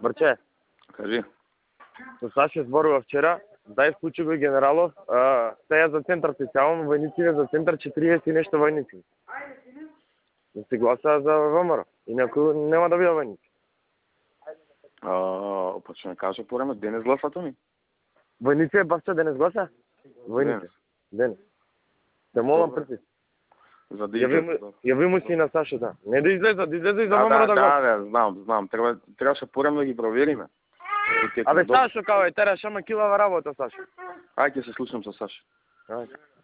Брче, Кажи. со Саши зборува вчера, дај вклучи го и генералов, стеја за центар специјално, војници за центар 40 и нешто војници. Да се гласа за ВМРО, инаку нема да биде војници. Па ќе ме каже порано, денес гласато ми? Војници е бавче денес гласа? Војници. Денес. Те молам прти. За да Јави му си на Сашо, да. Не да излезе и за ВМРО да гласа. Да, знам. Требаше порано да ги провериме. Абе Сашо као е тераш, ама килава работа Сашо. Ајде ќе се слушам со Сашо. Ајде.